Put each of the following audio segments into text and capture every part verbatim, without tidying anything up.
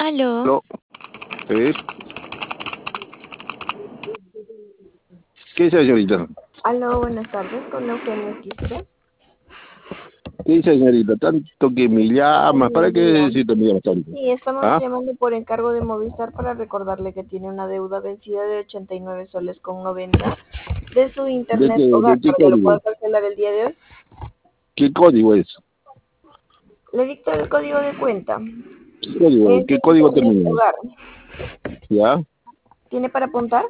Aló, Aló, eh, ¿qué dice señorita? Aló, buenas tardes, con Eugenia Quispe. ¿Qué dice señorita? Tanto que me llama, ¿para qué Mira, necesito me llama tanto? sí, estamos ¿Ah? llamando por encargo de Movistar para recordarle que tiene una deuda vencida de ochenta y nueve soles con noventa de su ¿De qué, internet hogar de qué para que lo código? pueda cancelar el día de hoy. ¿Qué código es? Le dicto el código de cuenta. ¿Qué código? Es de ¿Qué código internet termina? hogar. ¿Ya? ¿Tiene para apuntar?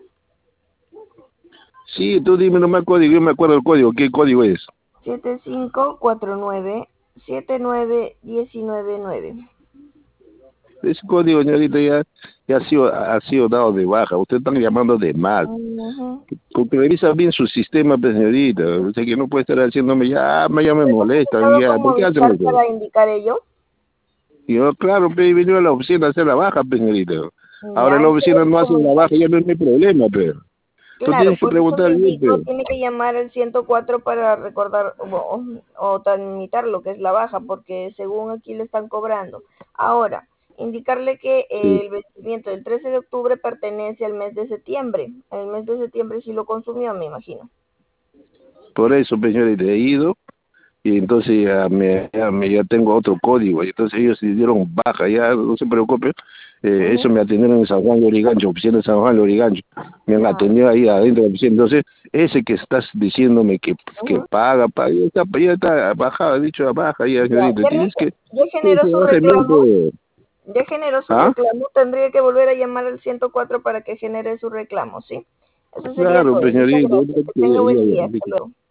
Sí, tú dime nomás el código, yo me acuerdo el código, ¿qué código es? siete cinco cuatro nueve siete nueve uno nueve nueve. Ese código, señorita, ya, ya ha sido, ha sido dado de baja, usted están llamando de mal. Ujú. Porque revisa bien su sistema, pues, señorita, o sea que no puede estar haciéndome, ya, ya me ¿Se ha molesta, comunicado ya, con ¿por qué hacen Movistar eso? para indicar ello? Y yo, claro, pe, vino a la oficina a hacer la baja, pe, señorita. Ahora en Ya, la ¿y qué oficina le no hacen la baja, comunican? ya no es mi problema, pero tú Claro, tienes que por eso preguntar le bien, digo, pero tiene que llamar al ciento cuatro para recordar o, o tramitar lo que es la baja, porque según aquí le están cobrando. Ahora, indicarle que sí. el vencimiento del trece de octubre pertenece al mes de septiembre. El mes de septiembre sí lo consumió, me imagino. Por eso, pe, señorita, he ido y entonces ya, me, ya, me- ya tengo otro código, y entonces ellos se dieron baja, ya no se preocupe, eh, eso Ujú. me atendieron en San Juan de Origancho, oficina de San Juan de Origancho, me han Ya. atendido ahí adentro de la oficina, entonces ese que estás diciéndome que, que Ujú. paga, paga, ya está, ya está bajada, dicho baja, ya, Ya, señorita, ya, tienes re- que, ya que generó se su baje bien, reclamo, pe. ya generó su ¿Ah? reclamo, tendría que volver a llamar al ciento cuatro para que genere su reclamo, ¿sí? Eso sería Claro, todo. pues, Muchas señorita, gracias. Que tenga buen día. Hasta luego.